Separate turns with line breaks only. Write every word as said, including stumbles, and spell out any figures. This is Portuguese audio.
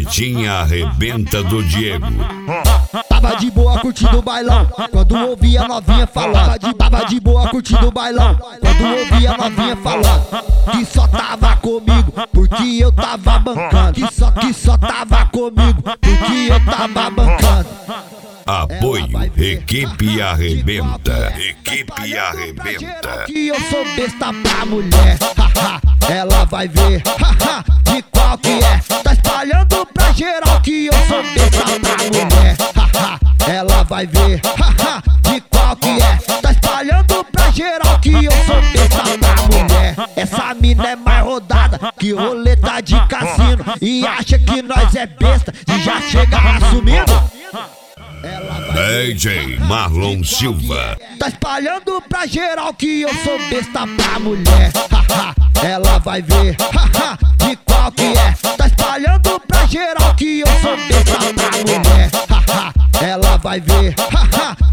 Noitinha arrebenta do Diego.
Tava de boa curtindo o bailão, quando ouvi a novinha falando. Tava de boa curtindo o bailão, quando ouvi a novinha falando. Que só tava comigo, porque eu tava bancando. Que só, que só tava comigo, porque eu tava bancando.
Apoio, equipe arrebenta, equipe arrebenta.
Que eu sou besta pra mulher, haha, ela vai ver, haha, de qual que é. Tá espalhando pra geral que eu sou besta pra mulher, haha, ela vai ver, haha, de qual que é. Tá espalhando pra geral que eu sou besta pra mulher. Essa mina é mais rodada que roleta de cassino e acha que nós é besta e já chega assumindo.
D J Marlon Silva.
Tá espalhando pra geral que eu sou besta pra mulher, haha, ela vai ver, haha, de qual que é. Tá espalhando pra geral que eu sou besta pra mulher, haha, ela vai ver, haha,